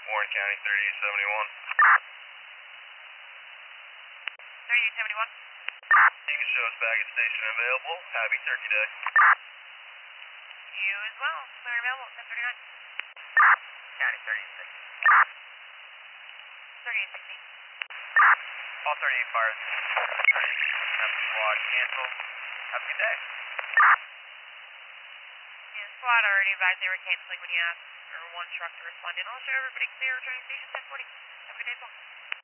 Warren County 3871. 3871. You can show us back at station available. Happy Turkey Day. You as well. Clear available at 1039. County 3860. 3860. All 38 fires. Have squad cancel. Have a good day. Yeah, squad already advised they were canceling when you asked for one truck to respond in. I'll show everybody clear returning station 1040. Have a good day, folks.